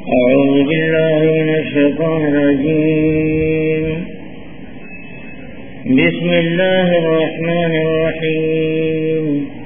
أعوذ بالله من الشيطان الرجيم. بسم الله الرحمن الرحيم.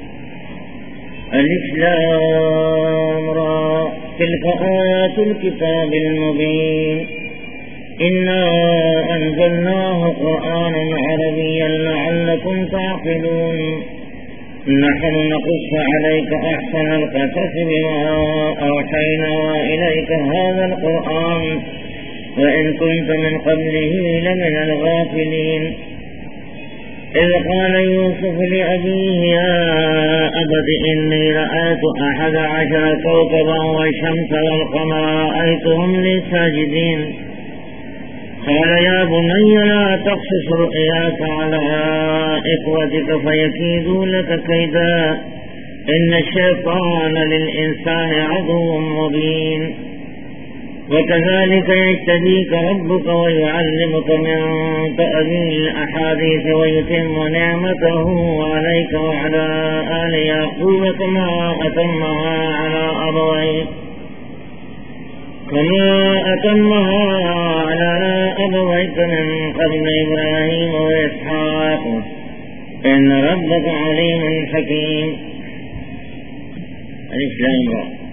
ألف لام را تلك آيات الكتاب المبين إنا أنزلناه قرآنا عربيا لعلكم تعقلون. نحن نقص عليك أحسن القصص بما أوحينا إليك هذا القرآن وإن كنت من قبله لمن الغافلين. إذ قال يوسف لأبيه يا أبت إني رأيت 11 كوكبا والشمس والقمر رأيتهم لي ساجدين. قال يا بني لا تقصص رؤياك على إخوتك فيكيدوا لك كيدا إن الشيطان للإنسان عدو مبين. وكذلك يجتبيك ربك ويعلمك من تأويل الأحاديث ويتم نعمته عليك وعلى آل يعقوب كما أتمها على أبويك من قبل إبراهيم وإسحاق إن ربك عليم حكيم. الإسلام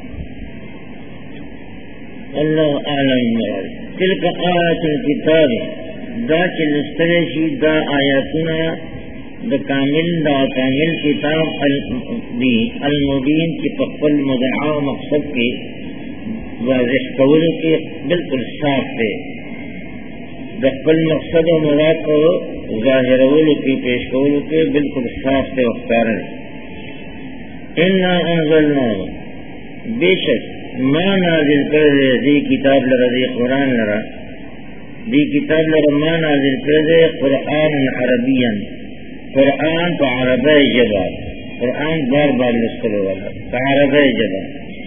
الله أعلم. تلك آيات الكتاب دا چلسترشی دا آیاتنا دا کامل کتاب المبین کی پقل مدعا و مقصد کی واضح قول کے بالکل صاف ہے. دقل مقصد و مراد کو ظاہر کی پیش قول کے بالکل صاف سے اختار ہے. انا انزلنا بے شک ما نازل کر دی کتاب لرا دی قرآن لرا دی کتاب لرا ما نازل کر دی قرآن عربیا قرآن تو عربی جبا قرآن بار بار لسکر والا تو عربی جبا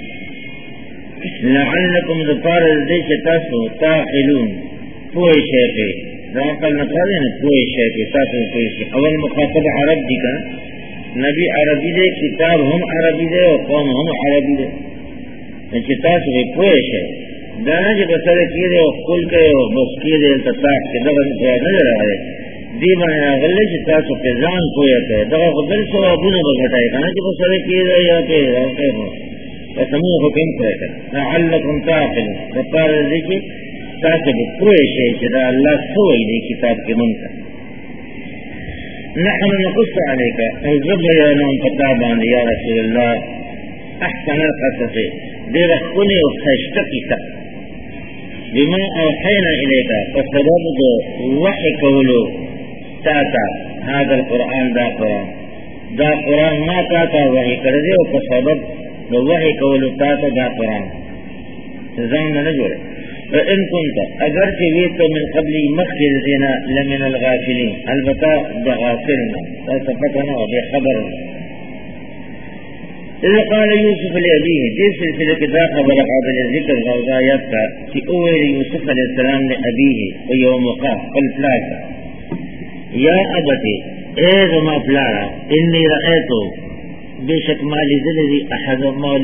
لعلکم دپار دی چتاسو تاقلون پوئی شیخی راقل نقالی نا پوئی شیخی تاسو پوئی شیخی. اول مخاطب عرب دی کا نبی عربی دے کتاب ہم عربی دے و قوم ہم عربی دے چتاسو پوئی شیخی دانا جب اثر کی دے و قل کے و بس کی دے التطاق کے دغن پوئی نظر آئے دی بانا غلے چتاسو پیزان پوئی کہ دغا قدر سوابونا بگھٹائی کانا جب اثر کی دے یا کہ راقے ہو فسموه حکم کرے لعلکم تعقلون دپار دیکھیں تاکہ پوئے شئی چدا اللہ سوئی دی کتاب کے منکر. نحن نقص علیکا حضب بیانون پتا باندی یا رسول اللہ احسن القصص دیر اخونی و خشت کتاب بما اوحینا الیکا فسبب دو وحی قولو تاتا هذا القرآن دا قرآن ما تاتا وحی کردے و فسبب دو وحی قولو تاتا دا قرآن زمنا نجورے. فإن كنت اگر چویت من قبلی مخجر دینا لمن الغافلین البتا بغافلنا فصفتنا بخبرنا. اذا قال يوسف لأبيه دي سلسلة دا خبر قابل ذکر غوضایت کا کہ اویل یوسف علیہ السلام لأبيه ویومقا قلپلاکا یا ابتی اے زما پلارا انی رأیتو بے شک مالی دلدی احد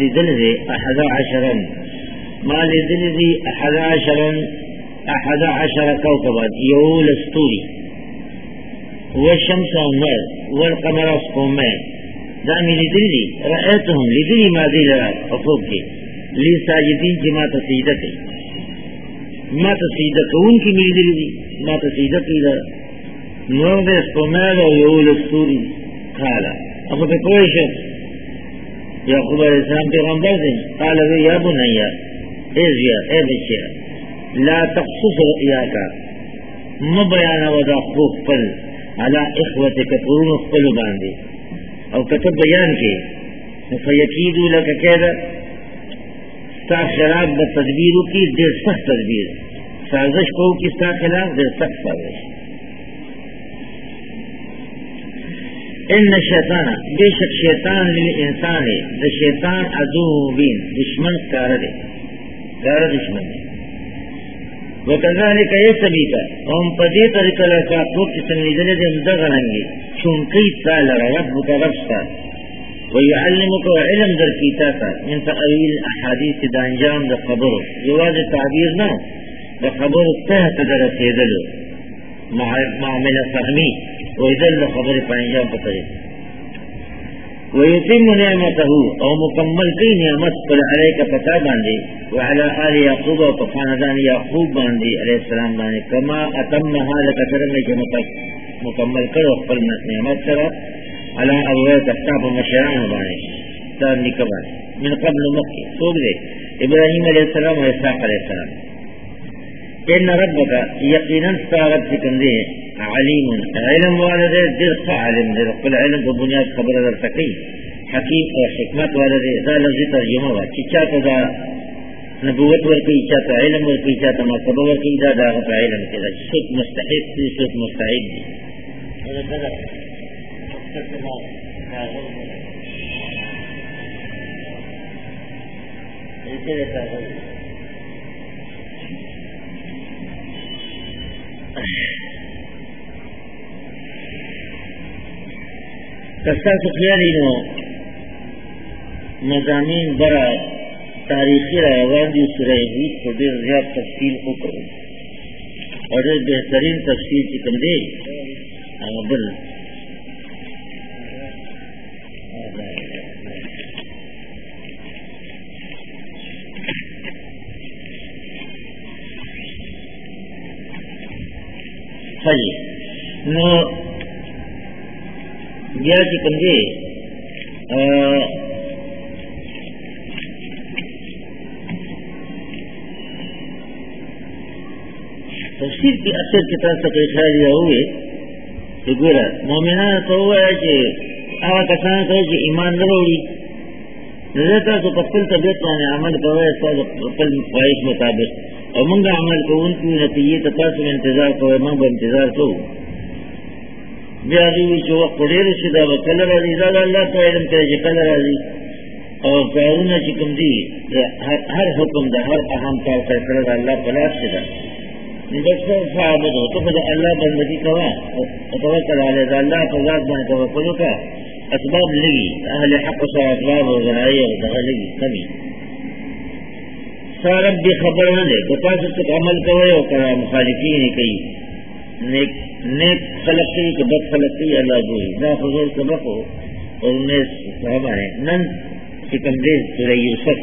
11 كوكبا يول استوري والشمس والنور والقمر اسقومين دامي لدلي رأيتهم لدلي ما دي لرا فوقي لي ساجدين جما تسيدكي ما تسيدكون کی ملی دلی ما تسيدكي لرا نور دے اسقومين ويول استوري قالا اخو بكوي شخص يعقوب علیہ السلام پیغمبر دیں قال يا بني اے بچیا لا تقصص رؤیاکا مبیانا ودا خوف پل علا اخوتک قرون اخپل باندے او کتب بیان کے فیکیدو لکا کیدا ستا خلاف بتدبیرو کی دیر سخت تدبیر سازش کو کی ستا خلاف دیر سخت سازش. ان الشیطان بے شک شیطان للانسان ہے دا شیطان عدو مبین دشمن کار دشمن ہے. وکذالک یسبیک ہم پدی طریقہ لکا پوک سنیدنے دے مدغننگی چونکی سال رب کا ربستا ويعلمك علم در کیتا من تأویل احادیث دا انجام دا خبر جواز تعبیر نہ دا خبر تحت در رسیدلو معامل فهمی ویدل دا خبر پا انجام پتری ويتم نعمته او مکمل کی نعمت پر علیک پتا باندے وعلى آل یعقوب و خاندان یعقوب باندے علیہ السلام باندے کما اتمها لکثرم مکمل کرو خپل نعمت سره على أبوات أحتاب مشيران باني تاب نكبان من قبل مكي سوق دي إبراهيم عليه السلام وإسحاق عليه السلام إن ربك يقينا استغرب سكن دي عليم علم والده درق علم درق العلم ببنياد خبر التقي حكيم وحكمت والده ذا لفظ ترجمه چاہتا ذا نبوت ورکی چاہتا علم ورکی چاہتا مرتبہ ورکی ذا داغت علم كذا سوق مستحق دي سوق مستعد دي کستا سخیالی نو مضامین برا تاریخی روان دی سورہ حود کو دیر زیاد تفصیل کو کرو اور بہترین تفصیل چکم دے بل حجی نو بیا چکم دے تفسیر کی اکثر کتاب تک اشارہ ہوئے تو گورا مومنان تو ہوا ہے کہ آغا کسان کہو کہ ایمان نروڑی نظرتا تو قتل طبیعت مانے عمل کرو ایسا قتل خواہش مطابق اور منگا عمل کو ان کی نتیجے تقاسم انتظار کرو منگا انتظار کرو بیادی چو وقت دیر شدہ و کل رازی زال اللہ تو علم کرے چی کل رازی اور کارونا چکم دی ہر حکم دا ہر اہم کار فیصلہ دا اللہ پلاس شدہ نبسر فعبد ہو تو خدا اللہ بندگی کوا اتوکل علیہ دا اللہ فضاد بان توکلو کا اسباب لگی اہل حق سا اسباب و ذرائی و دغا لگی کمی سارب بھی خبر نہ دے بتاس تک عمل کوئے و کرا مخالفین کئی نیک خلق کی کہ بد خلق کی اللہ گوئی نا فضول سبق ہو اور انہیں صحابہ ہیں نن سکم دے سورہ یوسف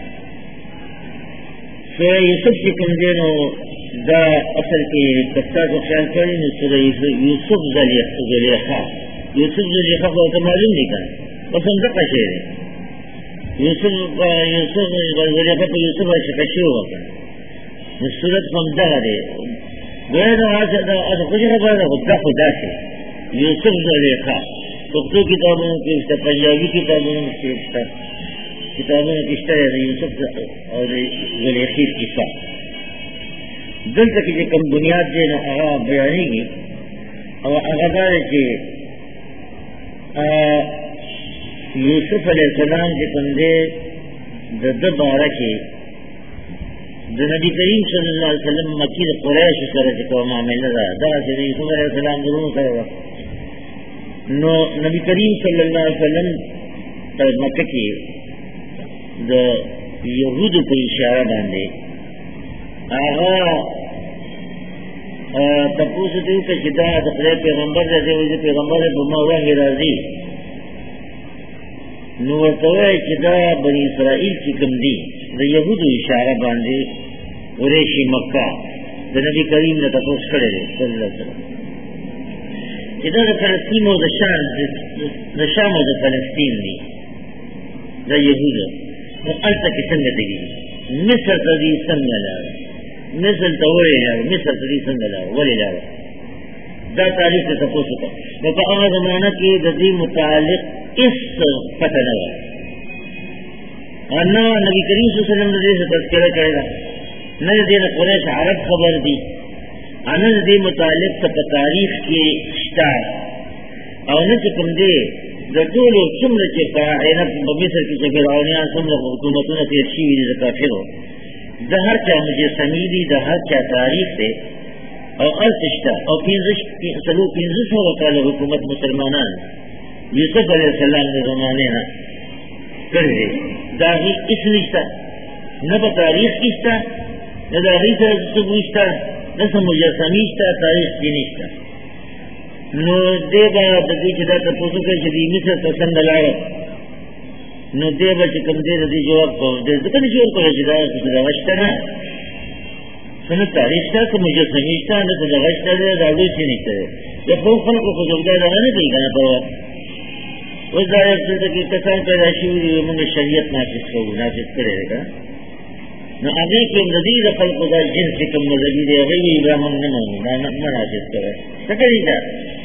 سکم دے نو دا اصل کی کستا کو خیال کریں سورہ یوسف زلیخا یوسف زلیخا کو تو معلوم نہیں کرا بس ہم دقا شہر ہے یوسف زلیخا تو یوسف شکشی ہوا کرا صورت ہم دہا دے گویا دا خوشی خبر دا خدا سے یوسف زلیخا اردو کتابوں کے پنجابی کتابوں کے کتابوں میں کس طرح یوسف اور زلیخی قصہ دل تک جو کم بنیاد جو نا آغا بیانی گی اور آغادار جو یوسف علیہ السلام کے کندے دد بارہ کے نبی کریم صلی اللہ علیہ وسلم مکی قریش سره کو معاملہ دا چې یوسف علیہ السلام درو سره نو نبی کریم صلی اللہ علیہ وسلم په مکه کې د یهودو په اشاره باندې هغه تاسو ته چې دا د خدای پیغمبر دی او د پیغمبر په موضوع راځي نو ورته چې دا بنی اسرائیل چې کوم دي د یهودو اشاره باندې قریشی مکہ د نبی کریم نے تاسو کړی دی صلی الله علیه وسلم چې دا د فلسطین او د شام او د فلسطین دی د یهودو نو الته کې څنګه دی مصر ته دي څنګه لاړ مصر ته ورې مصر ته دي څنګه لاړ ولې لاړ دا تاریخ ته تاسو ته نو په هغه زمانہ کې د دې متعلق اس پتہ نه و انا نبی کریم صلی الله علیه وسلم دې څه تذکرہ کړی نه دې نه قریش عرب خبر دي انا دې متعلق په تاریخ کې شته او نه کوم دې د ټول څومره چې کائنات په مصر کې چې فرعونیان څومره حکومتونه تیر شوي دي د کافرو د هر چا مجسمې دي د هر چا تاریخ دی او ارتشته او 1500 کاله حکومت مسلمانان یوسف علیہ السلام نے زمانے نا करे दाही इस निष्ठा न तारीख किस्ता न दाही से सुबुष्टा न मुजस्समीष्टा तारीख की निष्ठा नो देवा दगी चिदा तपोसु के जदी मिसे पसंद लाए नो देवा चिकम दे दगी जवाब को दे दुकान जोर को चिदा सुदावष्टा ना सुन तारीख का तो मुजस्समीष्टा न सुदावष्टा दे दादू सी निष्ठा जब वो फल को जोगदा लगाने नहीं करना तो उस दायरे से कि कसान पैदा शुरू में शरीयत नाफिज करेगा न आगे के नदी दखल को दा जिन से कम नजरी दे गई इब्राहिम ने ना नाफिज करे सकरीदा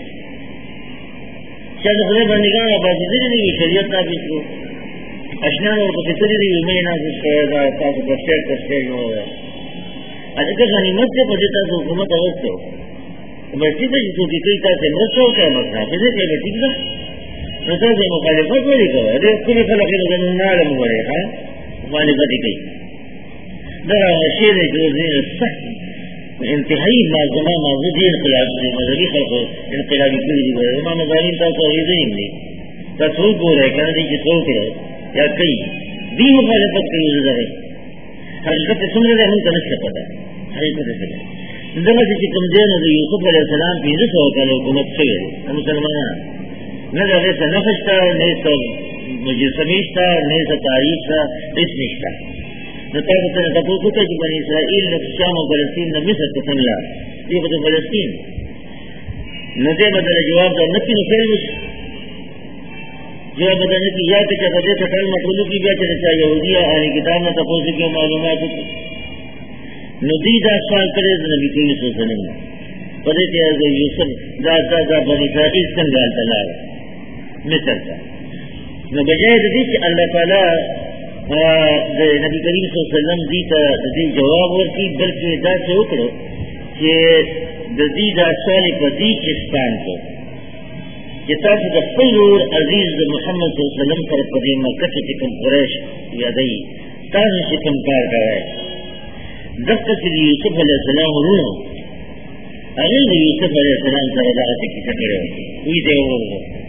शायद खुले बंदिगा बात नहीं शरीयत नाफिज को अशनान और कितनी भी में नाफिज करेगा ताकि बस्ते हो आज के गनीमत से बजता तो हुकूमत अवश्य हो बैठी तो जो की कई से मसो क्या मसला है के बैठी ना नजर से मुखालिफत नहीं करे अरे कुल फलक के नालम करे है मुखालिफत की दरा शेर जो सख्त इंतहाई माजमा मौजूद इनकलाब में मजहबी खलको इनकलाबी पूरी है इमाम ज़ालिम का तो ये नहीं तसो को रहे कहने की तो करे या कई दी मुखालिफत की यूज़ है हकीकत सुन रहे हम कनेक्ट कर पता हकीकत से जब से कम देन यूसुफ अलैहि सलाम की जो का हुकूमत से मुसलमान न जाने से नफस्ता नहीं तो मुझे समीष्टा नहीं तो तारीफ था इस निष्ठा न तो तबूतु के बनी इसराइल न शाम और फलस्तीन न मिस्र को समझा ये तो फलस्तीन न दे बदले जवाब का नक्की फिर जवाब बदलने की याद के बदले से कल मतलू की भी चर्चा यहूदिया आने किताब में तपोसी के मालूमात नदी 10 साल करे नबी करीम सल्लल्लाहु अलैहि वसल्लम पदे के यूसुफ दादा बनी इसराइल संगाल तला मिस्र का न बजाय दी कि अल्लाह ताला नबी करीम सल्लल्लाहु अलैहि वसल्लम दी का दी जवाब वर्ती बल्कि दा से उतरो कि दी दा साल पदी चिस्तान को किताब का फुलूर अजीज मोहम्मद सल्लल्लाहु अलैहि वसल्लम पर पदी मक्का के कम कुरैश यादई ताज से कम कार का है दफ्तर के लिए यूसुफ अलैहि सलाम रू अरे यूसुफ अलैहि सलाम का रजा से किसे करे हुई दे वो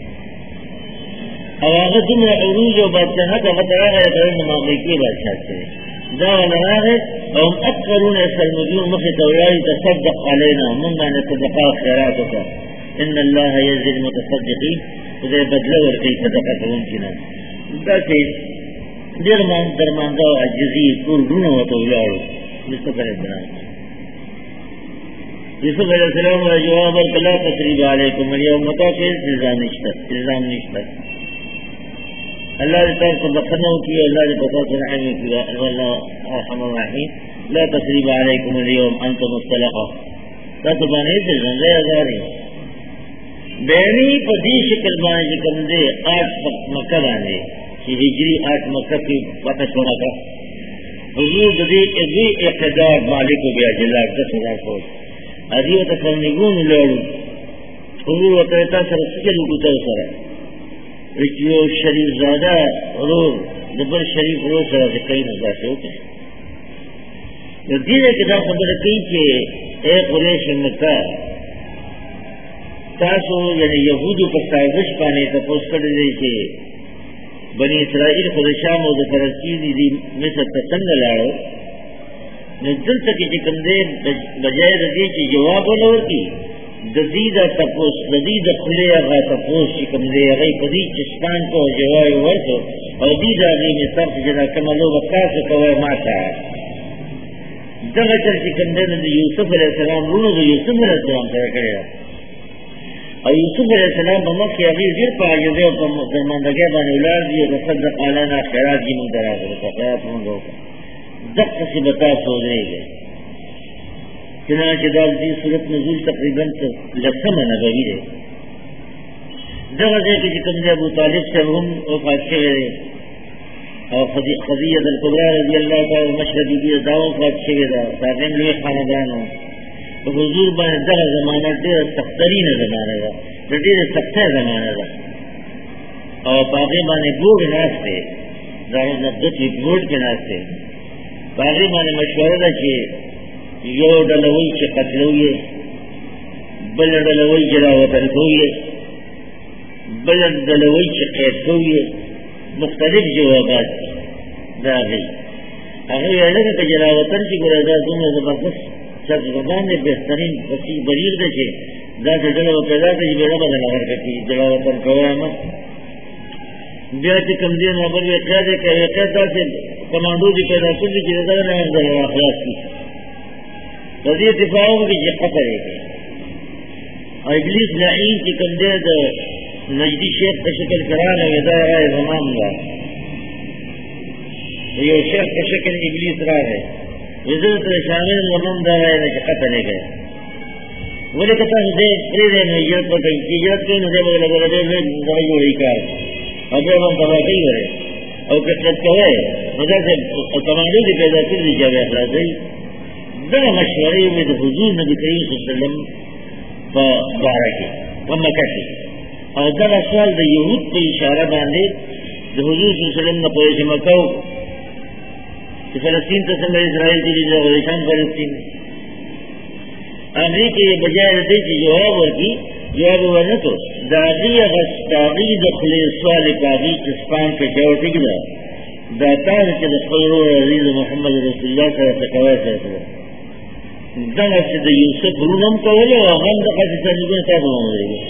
अब तुम अरूज और बादशाह का बताया है तो मामले की बादशाह से दावा है और अक्सरून सलमुजून मुझे तौराई तसद्दक अलैना मन्ना नसदका खैरात का इन अल्लाह यज़िल मुतसद्दिकीन उसे बदला और कई सदका कौन की ना ताकि दरमानदा अजीजी कुर्बुन हो तो यार जिसको करे बना यूसुफ अलैहि सलाम का जवाब और कला तकरीब अलैकुम यौम मता के इल्जाम निश्ता अल्लाह ने तरफ बखनो की अल्लाह ने पता सुनाई किया अल्लाह अर्हमुर रहीम ला तसरीब अलैकुम اليوم अंतुम मुस्तलqa तो बने से जंगे आजारी बेनी पदी शक्ल बाने कम दे 8 मक्का बाने कि हिजरी 8 मक्का की पता छोड़ा का हुजूर दे ये इक़्तिदार मालिक हो गया जिला 10,000 को अदियो तकनीगुन लड़ू हुजूर कहता सर सजल उतर सर जो शरीफ ज़्यादा रोज जबर शरीफ रोज से कई मजा से होते तो धीरे के साथ खबर कही कि एक कुरैश मक्का तासो यानी यहूदी पर साजिश पाने का पोस्ट कर दे कि बनी इसराइल खुद शाम और फलस्तीन दी मिस्र तंग लाड़ो न दिल तक कि कंदे बजाय रदी कि जवाब बोलो की जदीदा तपोस जदीदा खुले आगा तपोस की कमरे गई पदी चिस्तान को जवाब वर्तो और दीदा गई में सब जना कमलो वक्का से कवे माता जगह चल की कंदे ने यूसुफ अलैहि सलाम रूनो जो यूसुफ अलैहि सलाम करे और यूसुफ अलैहि सलाम बमक के अभी जिर पा जो दे दरमंदगे बन औलाद ये रसद आलाना खैरात की मुदरा को खैरात मंगो जब से बता सो रहेगा चुनाच दादी सूरत नज़ूल तकरीबन लक्षम नबवी है जगह है कि कमजे अबू तालिब से हम वफात के और खदीजा अल-कुबरा रज़ी अल्लाह ताला मशरदी की दाव वफात के दा साकिन लिए खानदान तो हुजूर बन जगह ज़माना दे सख्तरीन ज़माना दा बड़ी सख्त ज़माना दा और बाकी माने बोर्ड नास्ते जाहिर नब्बत बोर्ड के नास्ते बाकी माने मशवरा दा कि यो डलवई के कतलुए बल डलवई जरा वतन कोई बल डलवई के कैद कोई مختلف جوابات داغی هغه ویل چې جلاوطن کې ګورځا دومره زبردست څرګندان دي بهترین وسیع بلیغ دی چې دا چې دغه پیدا کوي به رب بدل ورکړي جلاوطن کوامه بیا چې کوم دین خبر یې کړی کوي کدا چې کمانډو دي پیدا کړی چې دا نه د اخلاص کی د دې اتفاقو کې چې قطر یې او ابلیس لعین چې کوم دی د نجدی شیخ په شکل کراله ودا راي زمان دا یو شیخ په شکل ابلیس راغی وزرت شامل ونم دا راي چې قطر یې کوي ولې کته دې پرې نه یو په کې یو کې نه دی ولا دې نه جوړی کار او به هم په واقعي وره او که څه کوي نو دا چې کمانډو دي پیدا کړی چې هغه راځي دا مشورې مې د حضور نبی کریم صلی الله علیه وسلم په باره کې په مکه کې او دا سوال د یهود په اشاره باندې د حضور صلی الله علیه وسلم نه پوهې چې مکه چې فلسطین ته څنګه اسرائیل دي د شام فلسطین امریکا یې بجای دې چې جواب ورکړي جواب ورنکو داغی غستاغی دخلی سوال کاغی چسپان کے جوٹی گلا داتان کے دخلو عزیز محمد رسول اللہ صلی اللہ علیہ وسلم دنگا سے دا یوسف رونم کولے و غم دا قسی تنجبین تابو مدرے گا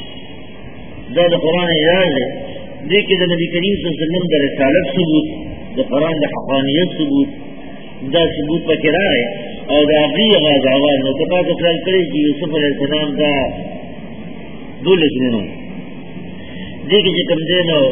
دا قرآن اعراض ہے دیکھ دا نبی کریم صلی اللہ علیہ وسلم دا رسالت ثبوت دا قرآن دا حقانیت ثبوت دا ثبوت پا کرا ہے اور دا اغی غاز آواز نو تپا تفرال کرے کہ یوسف علیہ السلام دا دول سنو دیکھ چې کوم دی نو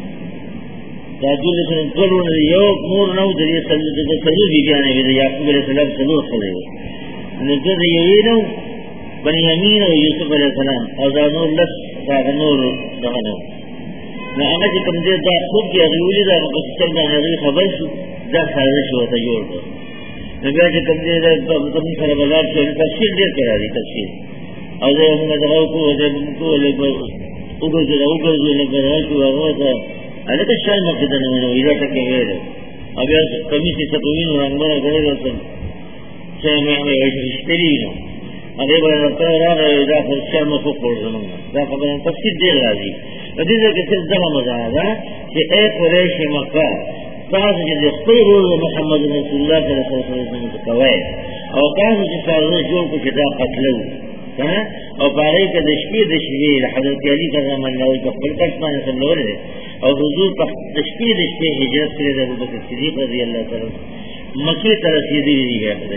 دا دول سنو ټول یو مور نو د دې سلو بیبیانې د یعقوب علیه السلام سلو خلې نو د یوې نو بنی امین او یوسف علیه السلام او دا نور لس دا نور دغه نو هغه چې کوم دی دا خوب کې غوړي دا په څیر باندې خبر شو دا سازش وته جوړ کړ نو بیا چې کوم دی دا په کوم سره بازار کې تفصیل ډیر کړی تفصیل او زه موږ دغه کو زه کو له وګورځو له راځو هغه ته الکه شای مخ دې نه ویل دا ټکي ویل او بیا کمیسي ستوینو رنگونه غوړل وته چې مې وایي نو هغه به راغی دا خو شای مخ کوړم دا خبره تفصیل دی راځي د دې کې څه ځما مزه ده چې اے قریش مکه تاسو چې خپل محمد رسول الله صلی الله علیه وسلم کوي او تاسو چې تاسو جوړ کړئ دا قتلو او پاره کې د شپې حضرت علی کرام الله په خپل کښمان سمول دي او حضور په د شپې هجرت کړی د ابوبکر صدیق رضی الله تعالی مکه ته رسیدلی دی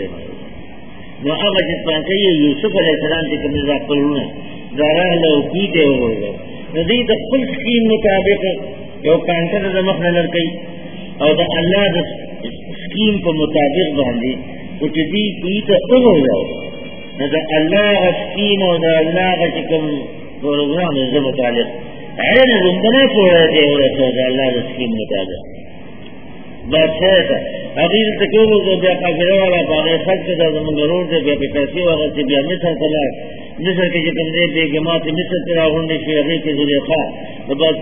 نو هغه چې څنګه یوسف علیه السلام چې کوم ځای خپلونه دا راغله او کیته وګورل نو دې د خپل سکیم مطابق یو کانټر د مخ نه لړکې او د الله د سکیم په مطابق باندې او چې دې کیته وګورل دا الله سکیم او دا الله کوم پروګرام یې متعلق عین زندنه کوله دی او دا الله سکیم مطابق بادشاہ هغه ته کومو د بیا کافرو والا باندې فقط د زمونږ ته بیا په پیسې واغې بیا مثال کله مثال کې کوم دې به جماعت مثال تر غونډې شي هغه کې زلیخا د بس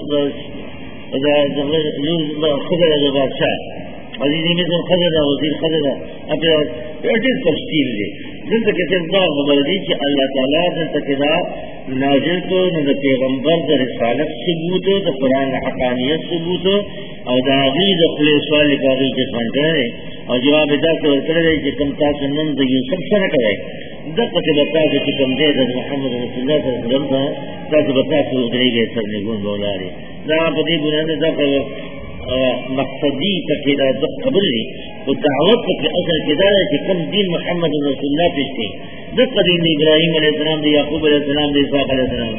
دا خبره د بادشاہ عزیزی مثل خزر وزیر خزر اپنے ایٹیز تفصیل دے دلتا کسی دا خبر دی کہ اللہ تعالیٰ دلتا کدا نازل کو نو پیغمبر دا رسالت ثبوت دا قرآن حقانیت ثبوت او دا غی دا خلیص والی باغی جسمان کرے او جواب دا کرے کہ کم تاسو نم دا یوسف سره کرے دقا کہ بتاسو کہ کم دے دا محمد رسول اللہ صلی اللہ علیہ وسلم تاسو بتاسو ادھرے گئے سر نگون بولارے دا پتی بنانے دا مقصدی تکیدا د قبل لی او دعوت کې اصل کې دا چې کوم دین محمد رسول الله پېښتي د قدیم ابراهیم علیه السلام دی یعقوب علیه السلام دی اسحاق علیه السلام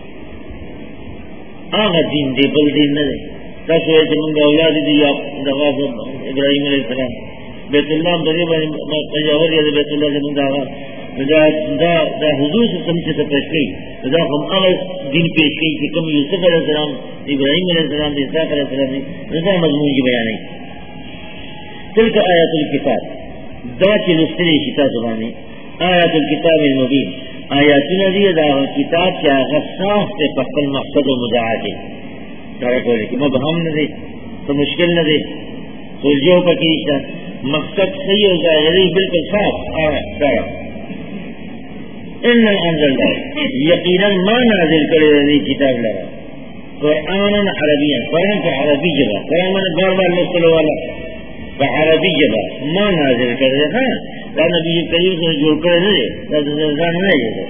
هغه دین دی بل دین نه دی تاسو یې څنګه اولاد دي یا دغه ابراهیم علیه السلام بیت الله دغه باندې پجاور یې بیت الله زمونږ دا حضور څخه چې پېښتي دا هم هغه دین پېښتي چې کوم یوسف علیه السلام ابراهیم علیہ السلام دی اسحاق علیہ السلام دی رضا مضمون کی بیان ہے تلک آیات الکتاب دا چی نستری شتا زبانی آیات الکتاب المبین آیاتنا دی دا کتاب کیا غصاف تے پختل مقصد و مدعاتی دارا کولے کہ مبہم نہ دے تو مشکل نہ دے سلجو پکیشتا مقصد صحیح و ظاہری بالکل صاف دارا ان الانزل دا یقینا ما نازل کرے دی کتاب لگا قرآن عربيا قرآن في عربي جبا قرآن من بار بار مستلو والا فعربي جبا ما نازل کرده ها لا نبی کریم سے جوڑ کرده لا تزرزان نجده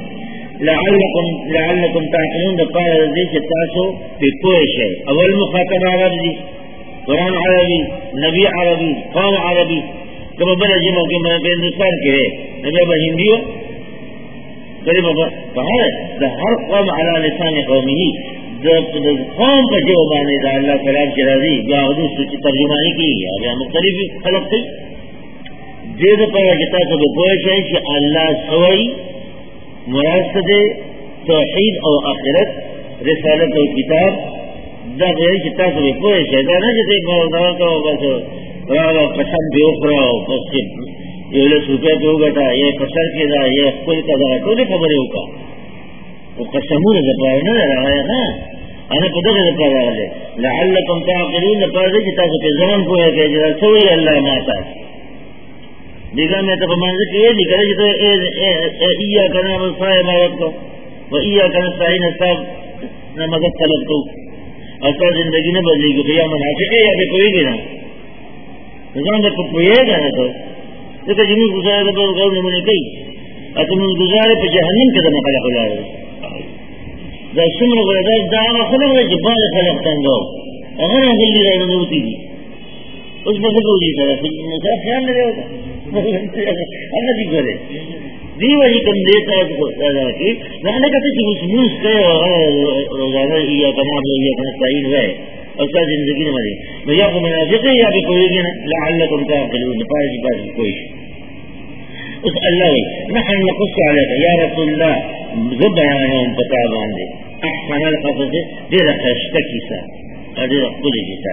لعلكم تعقلون دقال رضي تاسو في كل شيء اول مخاطب عربي قرآن عربي نبي عربي قوم عربي كما بنا جمع كما في هندوستان كده نبي ابا هنديو قريب ابا فهذا ده هر قوم على لسان قومه ده قوم کا جو معنی ده اللہ کلام چرازی جو حدوث کی ترجمانی کی ہے مختلف خلق تھی دید پر جتا کو بوئے ہے کہ اللہ سوئی مراد توحید او آخرت رسالت او کتاب دا غیر کتاب سے بوئے ہے دا نہ جتے موضوع کو بس راو قسم بھی اخرى بس یہ لے سوپے تو گٹا یہ قصر کے دا یہ کل کا دا تو نے خبر ہے کا وہ قسموں نے بتایا نہ رہا ہے نا انا پتہ ہے بتایا ہے لعلکم تعقلون قال کتاب کے زمان کو ہے کہ سوئی اللہ ماتا دیگر میں تو منظر یہ لکھا ہے کہ ایا کنا مصائب کو و ایا کنا سائن صاحب نے مدد طلب تو اصل زندگی نے بدلی گئی قیامت ہے کہ یہ کوئی بھی نہ نظام کو کوئی ہے نہ تو کہ جن گزارے تو غور نے کہی اتم گزارے پہ جہنم کے دم خلق اللہ دا سمر غدا دا خلق جبال خلق تنگو اگر ہم دل رہے نوتی دی اس بس کو جی طرح سے خیال نہیں ہوتا اللہ دی کرے دی وہی کم دیتا ہے کو ادا کی نہ کہتے کہ اس موس کا روزانہ یہ تمام یہ مسائل ہے اور زندگی میں مری میں یا منافق ہے یا کوئی نہیں لعلکم تعقلون پاس پاس کوئی اس اللہ نحن نقص عليك يا رسول الله زبانهم بتابعان دي احسن القصص دي رخشتكي سا ادي كل جسا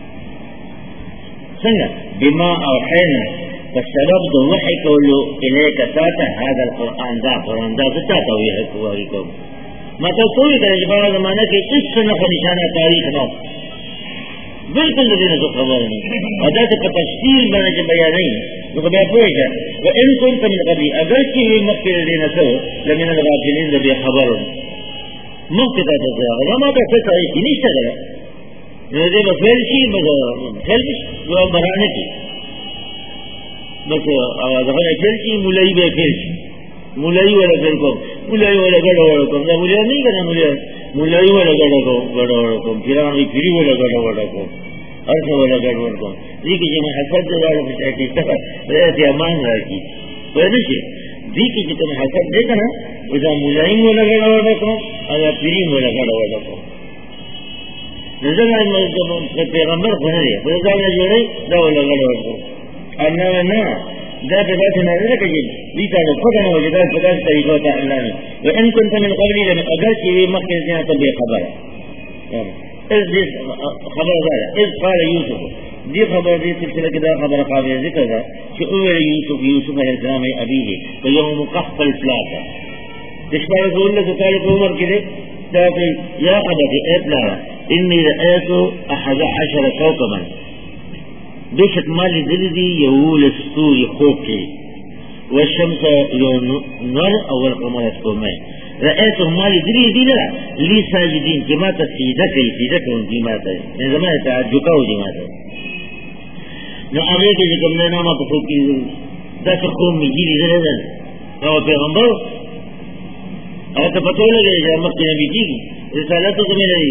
سنة بما اوحينا فالسبب دو وحي قولوا اليك ساتا هذا القرآن دا قرآن دا ساتا ويحكواريكم ما تقولي كان جبارا زمانہ کے اس سنة نشانہ تاریخ نو بالکل لدينا سو خبر نہیں ادات کا تفصیل بنا کے بیان نہیں تو بیا پوچھا وان كنت من قبل اگر کہ مکہ لدينا سو لمن الغافلين ذي خبر مکہ کا تو ما تو صحیح نہیں چلا یہ بفعل شيء فعل جو بنانے کی بس اواز ہے فعل شيء مولای به فعل مولای ولا فعل کو مولای ولا گڑا کو مولای نہیں کرنا مولای ولا گڑا کو پیرانی پیری ولا گڑا کو ارث ولا گڑا کو یہ کہ میں حسد دار بچا کی رہتی امان رہی کوئی نہیں دی کہ تم حسد دیکھا نا اذا مولای ولا گڑا کو اگر پیری ولا گڑا کو نظر میں پیغمبر بنے خدا نے جوڑے دا ولا گڑا کو انا نا دا بذات نظر کہ یہ کا خدا نے وجدا خدا طریقہ تھا اللہ نے وان كنت من قبل لم اگر کہ مکہ سے تو بے خبر اس خبر ہے اس قال یوسف دی خبر دی سلسلہ کی دا خبر قابل ذکر ہے کہ یوسف علیہ السلام ابی ہے تو یوم قحط الفلاح اشبار رسول اللہ صلی اللہ عمر کے لیے یا ابی اطلع انی رأیت 11 كوكبا بشك مالي دلدي يقول السوري خوكي والشمس نور أول قمر اسكومين رأيتهم مالي دلدي لا لي ساجدين جماعة سيدك جماعة من زمان تعجقوا جماعة نعمل كم لنا ما تفوكي ذاك قوم يجيلي ذلك هو پیغمبر أنت فتولى جاء مكة نبي جيجي رسالته كمين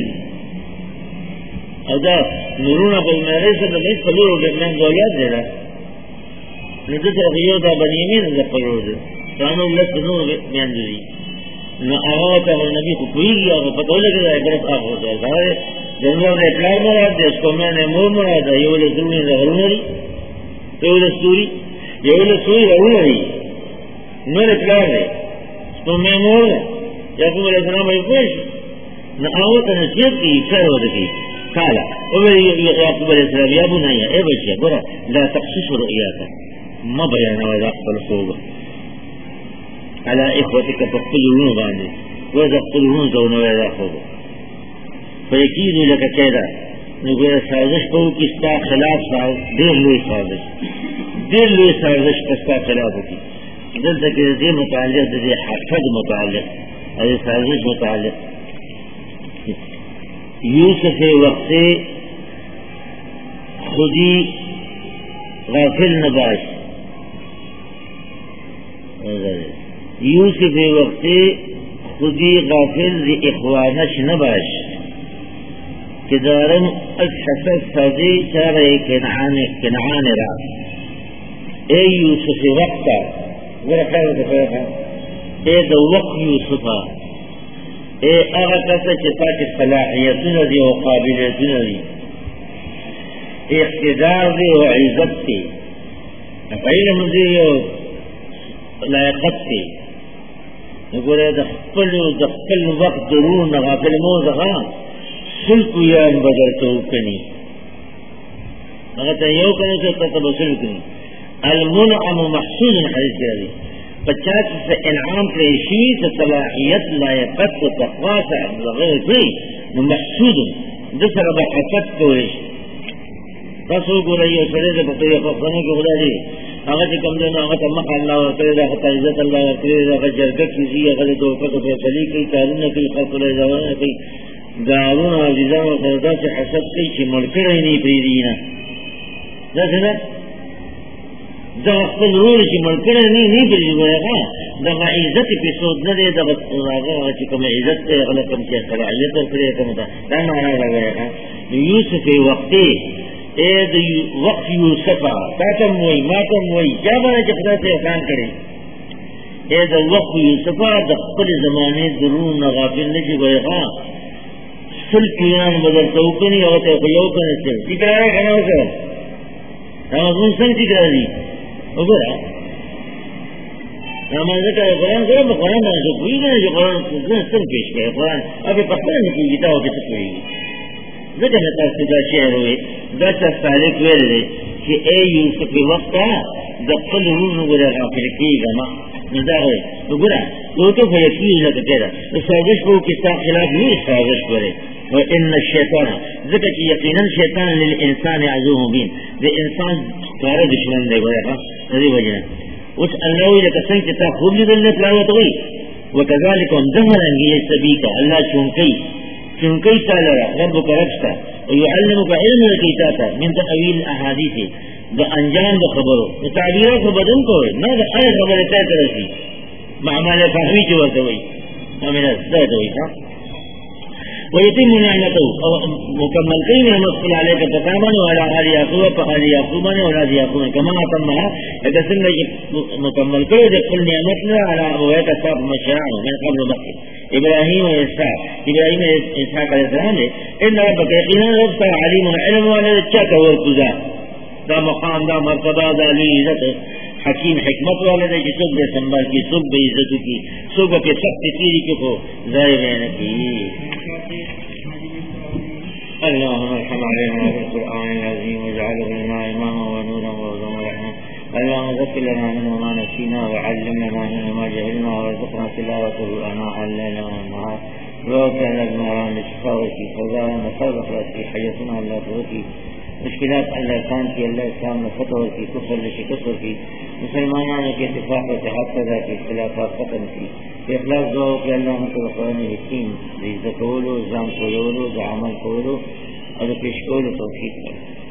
ادا نورونه په مېره سره د څلورو د نن دولت دی را نو د تغییر د بنیمین د پروز ځانو له نور میاندري نو هغه ته نبی خو کوي او په ټوله کې راځي هغه دا دغه د plan Murad the کومه more Murad you له څونی راغلي یو له سوري راغلي نو له پلان دی کومه مور یا کومه له سلام یې نو هغه ته نشي کی څه ودی قال يعقوب عليه السلام يا بني اي بشيء برا لا تقصص رؤياك ما بيان ولا اقبل فوق على اخوتك فقلون غاني وإذا قلون زون ولا فوق فيكيد لك كذا نقول سازش کو کستا خلاف دیر لوی سازش کستا خلاف کی دلته کې دې متعلق دې حسد متعلق او سازش متعلق यूसुफ वक्त से खुदी गाफिल नबाश, यूसुफ वक्त से खुदी गाफिल इखवानश नबाश कि दारम अशसद सदी चार किनान रा ए यूसुफ वक्ता ورقه وکړه اے د وقت یوسفا اے هغه کس چې تاسو صلاحیتونه دي او قابلیتونه دي اقتدار دي او عزت دي علم دي او لایقت دي وګوره د خپل وخت درون غافل مو زغه سلک یان بدل توکني هغه ته یو کنه چې تاسو وسلکني المنعم محسوس حدیث دی 50 سے انعام پریشی سے صلاحیت لایقت و تقوا سے غیر کوئی محسوس دوسرا بحثت کوئی تاسو ګورئ یو سره د په یو خپلونه کې خدای دی هغه چې کوم دی هغه ته مخ الله ورته د عزت الله ورته د جرګه کیږي هغه د توفیق په فلی کې کارونه کوي خلق له ځوانه کوي داونه عزیزانو خدا چې حسد کوي چې ملکړه نه پریدینه دا څنګه دا خپل رول چې ملکړه نه پریږي دا عزت په سود نه دی دا هغه چې کوم عزت ته هغه کوم چې صلاحیت ورکړي کوم دا نه راغلی یوسف وقتی اے د وقت یوسفا تاسو موي ما ته موي چا باندې چې خدای ته احسان کړی اے د وقت یوسفا د خپل زمانه درون غافل نه دی وایغه سلطان بدل توکني او ته یو کنه چې ټیکاره کنه وسه دا موږ څنګه ټیکاره وګوره اما ځکه قرآن سره په قرآن باندې کوي نه چې قرآن څنګه پیش کوي قرآن هغه په خپل کې کتاب کې څه کوي ځکه نه تاسو دا شعر وي دا چې صالح ویل دي چې اے یوسف وخت د خپل روح وګړه غافل کیږي ما نه دا وي وګوره نو ته په یقین نه کېده سازش وو کې تا خلاف نه سازش کوي وان الشیطان ذکر چې یقینا شیطان للانسان عدو مبین د انسان کار دشمن دی ګوره دې وجه اوس الله یې کسان چې تا خو دې نه تلاوت وي وکذالک ذهرا یسبیک الله چونکی تعالی ربک ربستا ويعلمك علم الكتابة من تأويل الاحاديث دا انجام دا خبرو تعبیرات کو بدن کو نه دا هر خبره ته ترسي معامل فهمي چې ورته وي امینه دا دوی ها ويتم نعمته مكمل کوي نعمت عليك تماما وعلى آل يعقوب فآل يعقوب وعلى يعقوب كما تمها اذا څنګه مکمل کوي د خپل نعمت نه على ابويك صاحب مشاعر من قبل مكه ابراهيم واسحاق علیہ السلام نے ان ربک یقینا رب علیم علم والا چک ورکوزا دا مقام دا مرتبہ دا علی عزت حکیم حکمت والا دے جسب دے سنبھال کی سب بے عزت کی سب کے سخت تیری کی کو ظاہر ہے کی اللهم ارحم علينا بالقرآن العظيم واجعله لنا اماما ونورا وهدى ورحمة اللهم ذكر لنا منه ما نسينا وعلمنا منه ما جهلنا وارزقنا تلاوته آناء الليل والنهار ووكل المرام لشفاوتي فضاء مصابة في حياتنا الله توتي مشکلات اللہ کان کی اللہ اسلام میں فتح کی کفر شکست کی مسلمانوں کے اتفاق و اتحاد پیدا کی اختلافات ختم کی اخلاص دعا کہ اللہ ہم کو قرآن حکیم عزت کولو زام کولو عمل کولو اور پیش کولو توفیق کرے